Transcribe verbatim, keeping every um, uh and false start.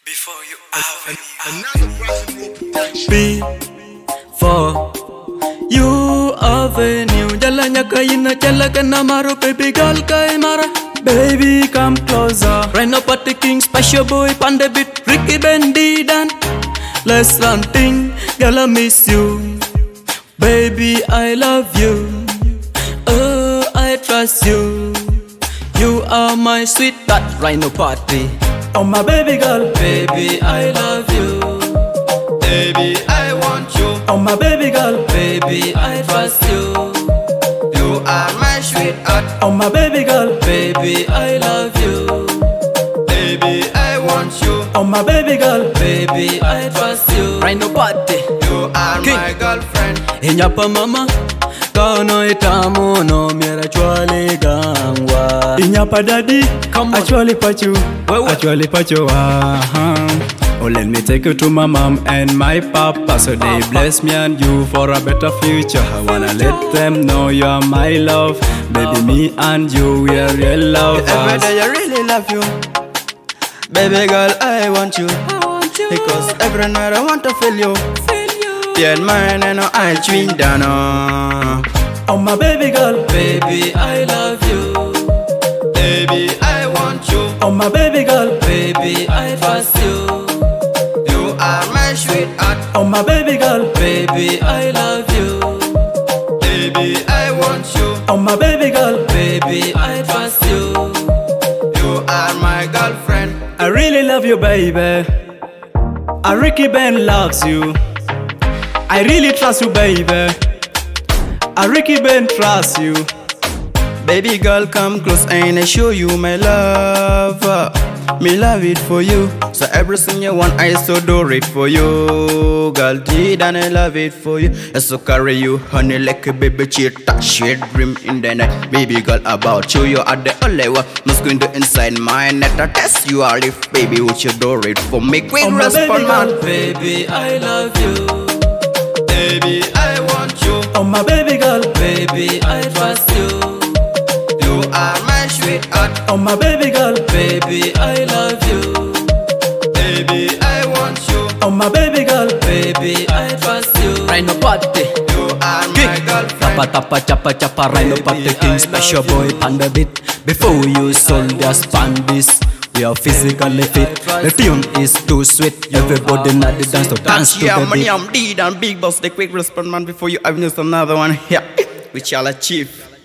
Before you avenue. B for you avenue. Jala nyaka ina jala kana maro baby girl kai mara. Baby come closer. Right now party king special boy pande beat Ricky Bendidan. Let's run thing, girl I miss you. Baby I love you. Oh I trust you. You are my sweet but right now party. Oh my baby girl, baby I love you. Baby I want you. Oh my baby girl, baby I trust you. You are my sweetheart. Oh my baby girl, baby I love you. Baby I want you. Oh my baby girl, baby I trust you. Right now party. You are King. my girlfriend. Inyapa mama Kano itamu no mira chwali gangwa. Inyapa daddy, Come on. actually pachu, Wait, what? actually pachu. Uh-huh. Oh, let me take you to my mom and my papa, so they bless me and you for a better future. I wanna let them know you're my love, baby. Me and you, we are real Every lovers. day I really love you. Baby girl, I want you. Because every night I want to feel you. You're mine and I'll drink down. oh. Oh my baby girl, Baby I love you. Baby, I want you. oh my baby girl, Baby I trust you. You are my sweetheart. oh my baby girl, Baby I love you. Baby, I want you. oh my baby girl. Baby I trust you. You are my girlfriend. I really love you, baby. I Ricky Ben loves you. I really trust you, baby. I Ricky Ben trusts you. Baby girl, come close and I show you my love. Uh, Me love it for you. So everything you want, I so do it for you. Girl, did and I love it for you. I so carry you, honey, like a baby cheetah. Sweet dream in the night. Baby girl, about you, you are the only one. Must go into inside my net. I test you are if baby, would you do it for me? Quick Oh, my respond, baby man. girl. Baby I love you. Baby, I want you. Oh my baby girl, Baby I trust you. You are my sweetheart. oh my baby girl, Baby I love you. Baby, I want you. oh my baby girl. Baby I trust you. Right now party. You are my King. girlfriend. Tapa tapa chapa chapa right now party king I special love you. boy panda beat. Before you sold just span this. We are physically fit. The tune is too sweet. Everybody now the dance to dance to Yeah, the money, beat. I'm D and Big Boss, the quick response man. Before you have news, another one here, which I'll achieve.